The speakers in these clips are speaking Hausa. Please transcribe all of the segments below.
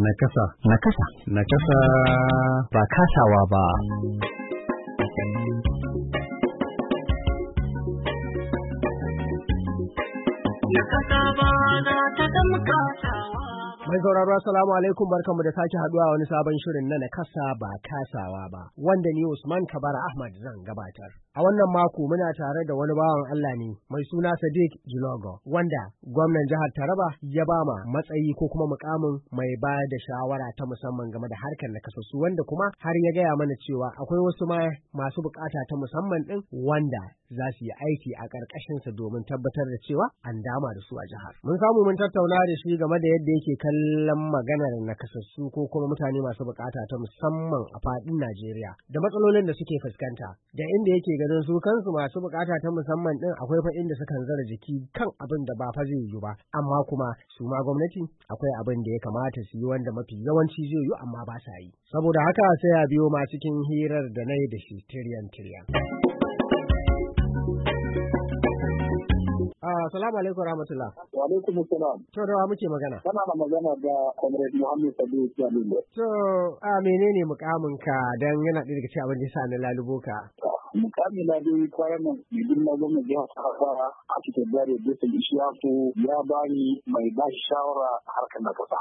Nakasa. Nakasa. Nakasa. Ba kasawa ba. Mai sauraro assalamu alaikum, barkanmu da sake haduwa wani sabon shirin na nakasa ba kasawa ba, wanda ni Usman Kabara Ahmad zan gabatar. A wannan mako muna tare da wani bawan Allah ne mai suna Sadiq Jilogo, wanda gwamnan jihar Taraba ya bama matsayi ko kuma mukamin mai ba da shawara ta musamman game da harkar nakasassu, wanda kuma har ya gaya mana cewa akwai wasu masu bukata ta musamman din wanda za su yi aiki a ƙarƙashinsa domin tabbatar da cewa an dama da su a jihar. Mun samu mun tattauna da shi game da yadda yake kallon maganar nakasassu ko kuma mutane masu bukata ta musamman a faɗin Najeriya da matsalolin da suke fuskanta, da inda yake ganin su kansu masu bukata ta musamman din akwai fa inda sukan zara jiki kan abin da ba fa zai yiwu ba, amma kuma su ma gwamnati akwai abin da ya kamata su yi wanda mafi yawanci zai yiwu amma ba sa yi. Saboda haka sai a biyo ma cikin hirar da na yi da shi tiryan. Assalamu alaikum rahmatullah. Wa alaikum assalam. To da wa muke magana? Kana da magana da Comrade Muhammad Sadiq Jalilo. To menene mukamin ka dan yana ɗaya daga cikin abin da yasa na lalubo ka? Mukami na dai kwanan nan mai girma gwamnan jihar Taraba a cikin dare Bisan Ishaku ya bani mai ba shi shawara a harkar na kasa.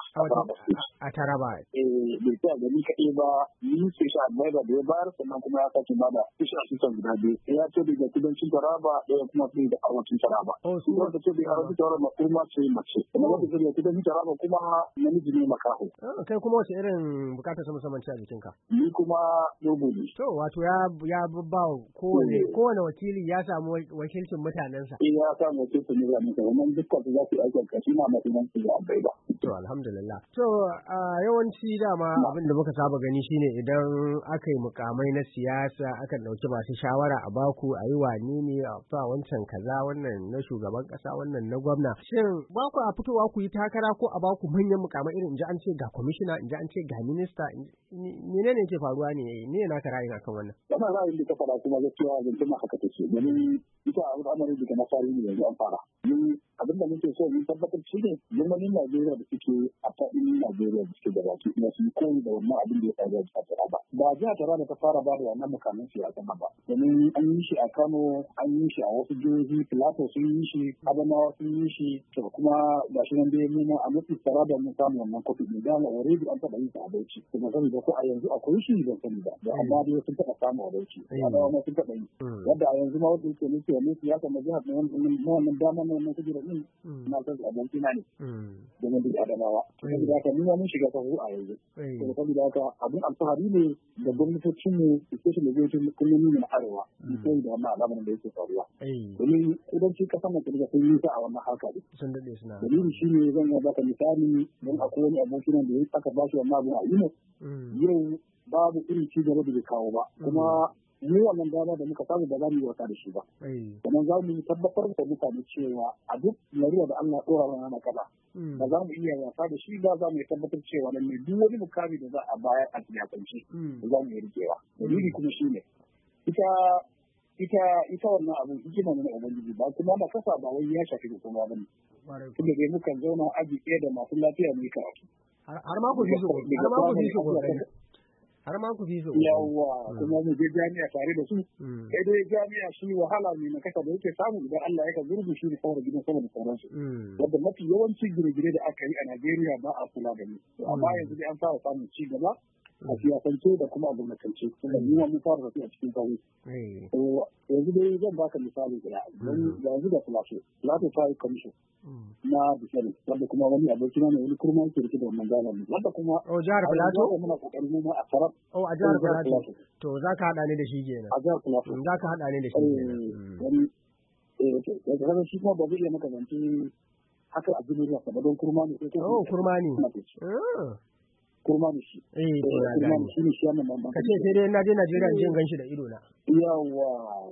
A Taraba. Bai tsaya da ni kaɗai ba, ni ce shi advisor da ya bayar, sannan kuma ya sake bada shi assistant guda biyu. Ya ce daga kudancin Taraba ɗaya kuma sai da arewacin Taraba. Su wanda ce da arewacin Taraba kuma ce mace. Kuma wanda ce da kudancin Taraba kuma namiji ne makaho. Kai kuma wace irin bukatar ta musamman ce a jikinka? Ni kuma dogo ne. To wato ya babba kowane wakili ya samu wakilcin mutanensa. Ya samu wakilcin mutanensa, wannan dukkan su za su yi aikin kashi na matsayin su da abai ba. To alhamdulillah. To yawanci dama abin da muka saba gani shine idan aka yi mukamai na siyasa akan ɗauki masu shawara a baku a yi wani ne a sa wancan kaza, wannan na shugaban ƙasa, wannan na gwamna. Shin ba ku a fitowa ku yi takara ko a baku manyan mukamai irin in ji an ce ga kwamishina, in ji an ce ga minista, menene ke faruwa ne? Ne na ka ra'ayin akan wannan? Wannan ra'ayin da ka faɗa kuma gaskiya zance ma haka take, domin ita al'amarin daga na fari ne yanzu an fara. Abin da muke so mun tabbatar shi ne gwamnonin Najeriya da suke a faɗin Najeriya da suke da baki kuma su koyi da wannan abin da ya faru a Taraba. Ba jihar Taraba ta fara ba da wannan mukamin siyasa ba, domin an yi shi a Kano, an yi shi a wasu jihohi, Plateau sun yi shi, Adamawa sun yi shi, to kuma ga shi nan dai mu ma a mafi Taraba mun samu wannan kofi ne da already an taɓa yin sa a Bauchi. Kuma sani da ko a yanzu akwai shi ban sani ba, amma dai sun taɓa samu a Bauchi. Adamawa ma sun taɓa yi. Yadda a yanzu ma wanda yake nufi wannan siyasa na jihar na wannan dama na wannan kujera na san abinci na ne domin duk Adamawa. Saboda haka ni ma mun shiga sahu a yanzu. Saboda haka abin alfahari ne da gwamnatocin mu, especially gwamnatocin kullum na arewa, sai da wannan al'amarin da yake faruwa. Domin kudancin kasan nan kuma sun yi ta a wannan harka ne. Sun dade suna. Dalili shi ne zan yi baka misali don akwai wani abokin da ya aka ba shi wannan abin a Imo. Yau babu irin ci gaba da bai kawo ba. Kuma mu wannan dama da muka samu ba za mu yi wasa da shi ba. Sannan za mu tabbatar da mutane cewa a duk lariya da Allah ɗora mana na kala. Ba za mu iya wasa da shi ba, za mu tabbatar cewa nan ne duk wani mukami da za a bayar a siyasance za mu yi rikewa. Dalili kuma shi ne ita wannan abu hikima ne na Ubangiji ba kuma na kasa ba wai ya shafi hukuma ba ne. Tunda dai mukan zauna aji ɗaya da masu lafiya mu yi karatu. Har ma ku fi so. Har ma ku fi so. Yawwa, kuma mu je jami'a tare da su. Sai dai jami'a shi wahala ne na kasa da yake samu idan Allah ya ka zurbi shi da sauran gidan sama da sauransu. Wanda mafi yawanci gine-gine da aka yi a Najeriya ba a kula da ni. Amma yanzu dai an fara samun ci gaba a siyasance da kuma a gwamnatance. Kuma ni ma mun fara tafiya cikin sauri. Yanzu dai zan baka misali guda. Yanzu da Plateau ta yi commission na Bisani, wanda kuma wani abokina ne wani kurma yake rike da wannan galan ne. Wanda kuma jihar Plateau muna kokarin mu a Tarab. A jihar Plateau. To za ka haɗa ne da shi kenan. A jihar Plateau. Za ka haɗa ne da shi kenan. Wani shi kuma ba zai iya maka zance haka a jini ruwa ba don kurma ne. Kurma ne. kurma ne shi kurma ne shi ne shi wannan ban kace sai dai na je Najeriya jin ganshi da ido na yawa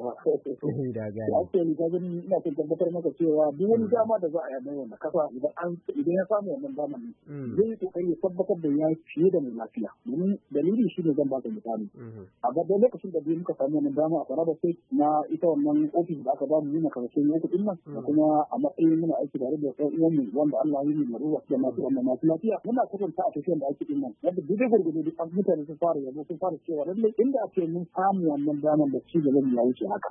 da gani ake ni ga gani ina tabbatar maka cewa duk wani dama da za a yi mai wannan kasa idan ya samu wannan dama ne zai yi kokari ya tabbatar da ya fiye da mai lafiya domin dalili shi ne zan baka misali a ga lokacin da muka samu wannan dama a Taraba State na ita wannan ofis da aka ba mu na karshe ne kudin nan da kuma a matsayin muna aiki tare da sai uwan mu wanda Allah ya yi mu ruwa da masu lafiya muna kwatanta a tafiyar da ake din nan yadda duk gurgudu duk mutane sun fara yabo sun fara cewa lalle inda ake mun samu wannan damar da ci gaban ya wuce haka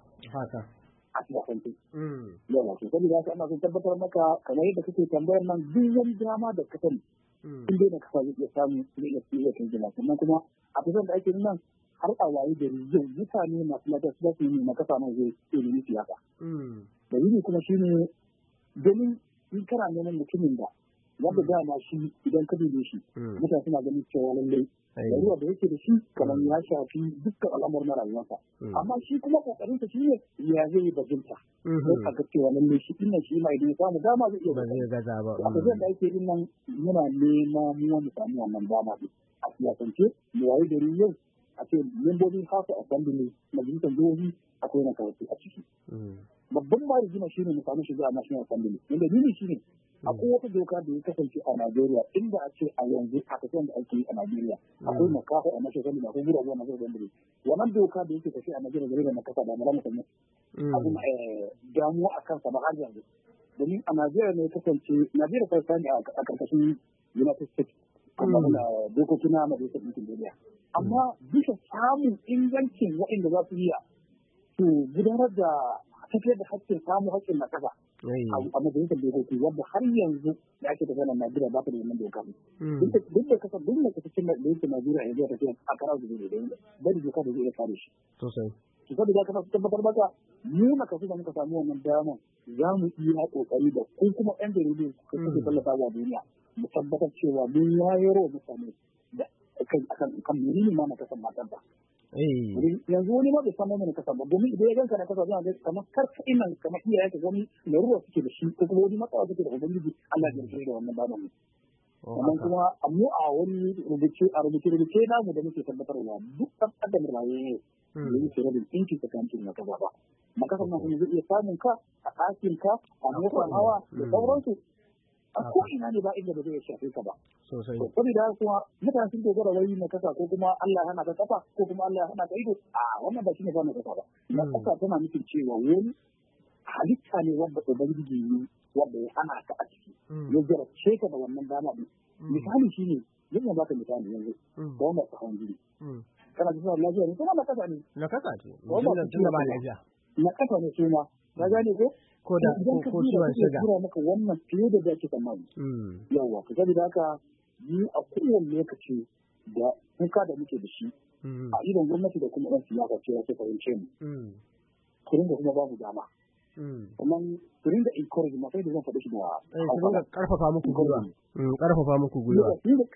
a siyasance yawa to saboda haka ana son tabbatar maka kamar yadda kake tambayar nan duk wani dama da ka sani in dai da ka zai iya samu zai iya kan jima sannan kuma a tafiyar da ake nan har a waye da yau mutane masu lafiya su su yi na kasa nan zai ilimi siyasa dalili kuma shine domin in kana neman mutumin da wanda dama shi idan ka dube shi mutane suna ganin cewa lallai rayuwa da yake da shi kamar ya shafi dukkan al'amur na rayuwarsa amma shi kuma kokarin sa shine ya zai bajinta sai a ga cewa lallai shi din shi ma idan ya samu dama zai iya ba zai gaza ba a cikin da yake din nan muna nema mu samu wannan dama a siyasance mu waye da yau a ce membobin House of Assembly majalisar jihohi akwai na karatu a ciki babban ma rigima shine mu samu shiga a National Assembly wanda dalili shine akwai wata doka da ya kasance a Najeriya inda a ce a yanzu a kasance da ake yi a Najeriya akwai makafa a National Assembly akwai guraguwa na National Assembly wannan doka da yake tafiya a Najeriya da na kasa da mara mutane abin damuwa a kansa ba har yanzu domin a Najeriya ne kasance Najeriya ta sani a karkashin United States amma da dokoki na Majalisar Ɗinkin Duniya amma bisa samun ingancin waɗanda za su iya su gudanar da tafiyar da haƙƙin samun haƙƙin na kasa a majalisar dokoki wadda har yanzu da ake tafiya na Najeriya ba ta da wannan doka duk da kasa duk da kasashen da yake Najeriya ya zai tafiya a kara su da bari doka da zai iya kare shi sosai su saboda ya kasa su tabbatar maka mu na kasu da muka samu wannan dama za mu iya kokari da ko kuma yan jaridu su suke tallafa wa duniya mu tabbatar cewa mun yayaro mutane da kan menene ma na kasan matan ba yanzu wani ma bai san mai na kasa ba domin idan ya ganka na kasa zai ga kamar karka ina kamar iyaye ka wani laruwa suke da shi ko kuma wani matsawa suke da ubangiji Allah ya yarda da wannan babu sannan kuma mu a wani rubuce namu da muke tabbatarwa duk ɗan adam raye da yake da inci tsakanin na kasa ba makasan nan kuma zai iya samun ka a ɗakin ka a motar hawa da sauransu a ko ina ne ba inda ba zai shafe ka ba sosai saboda kuma mutane sun dogara wai na kasa ko kuma Allah hana ka kafa ko kuma Allah hana ka ido a wannan ba shine ba na kasa ba na kasa tana nufin cewa wani halitta ne wanda ubangiji ne wanda ya hana ka a ciki ya jarabce ka da wannan dama din misali shine zan yi baka misali yanzu da wannan sahon jiri kana da lafiya ne kuma na kasa ne na kasa ce wannan tunda ba lafiya na kasa ne kuma ka gane ko da ko ciwon suga kira maka wannan fiye da zaki tsammani yawa ka saboda haka ni a kowane lokaci da kuka da muke da shi a idon gwamnati da kuma ɗan siyasa ce ya fahimce mu kurin da kuma babu dama kuma kurin da encourage ma sai da zan faɗi shi da karfafa muku gwiwa karfafa muku gwiwa ni da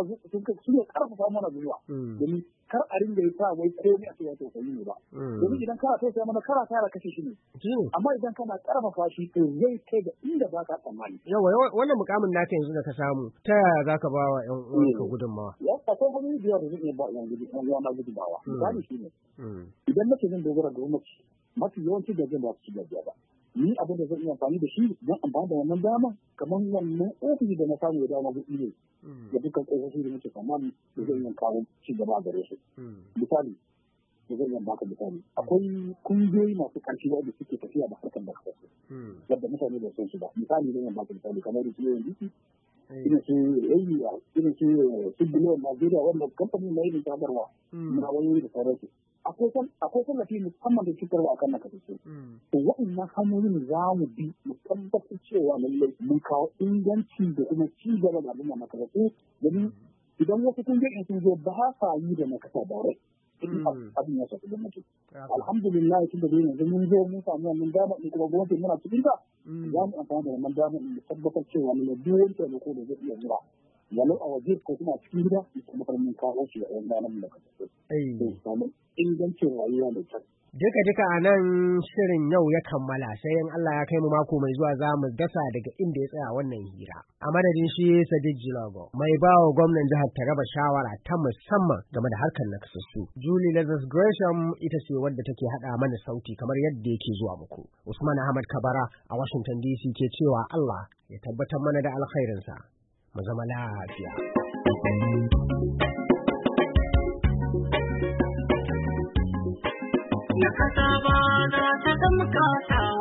karfafa mana gwiwa domin kar a ringa yi sa wai komai a cewa tausayi ne ba domin idan kana tausaya mana kara tara kashe shi ne amma idan kana karfafa shi to zai kai ga inda ba ka tsammani yawa wannan mukamin naka yanzu da ka samu ta yaya za ka ba wa ƴan uwanka gudunmawa ya akwai hanyoyi da yawa da zai iya ba ƴan uwana gudunmawa misali shi ne idan nake zan dogara ga gwamnati mafi yawanci da zan ba su ci gajiya ba ni abin da zan iya amfani da shi don amfani da wannan dama kamar wannan ofisi da na samu da dama kuɗi ne da dukkan ƙofofi da muke tsammani da zan iya kawo ci gaba gare su misali da zan iya baka misali akwai kungiyoyi masu ƙarfi wanda suke tafiya da harkar da kasa yadda mutane da son su ba misali zan iya baka misali kamar da ciwon jiki irin su irin su biliyon Najeriya wanda kamfanin na yin sadarwa na wayoyi da sauransu akwai tallafi musamman da cutarwa a kan nakasassu. To waɗannan hanyoyin za mu bi mu tabbatar cewa lallai mun kawo inganci da kuma ci gaba da al'umma nakasassu domin idan wasu kungiyoyin sun zo ba sa yi da nakasa da rai. Abin ya shafi gwamnati. Alhamdulillah tun da dai yanzu mun zo mun samu wannan dama in kuma gwamnati muna cikin ta za mu amfani da wannan dama in tabbatar cewa lallai duk wani taimako da zai iya zuwa walau a waje ko kuma a cikin gida ita kuma mun kawo shi a yan ranar da kasance. Samu ingancin rayuwa da kyau Duka a nan shirin yau ya kammala sai in Allah ya kai mu mako mai zuwa za mu dasa daga inda ya tsaya wannan hira. A madadin shi Sadiq Jilago mai bawa gwamnan jihar Taraba shawara ta musamman game da harkar nakasassu. Julie Lazarus Gresham ita ce wadda take haɗa mana sauti kamar yadda yake zuwa muku. Usman Ahmad Kabara a Washington DC ke cewa Allah ya tabbatar mana da alkhairinsa. Mu zama lafiya. Na kasa ba na ta zama kasawa.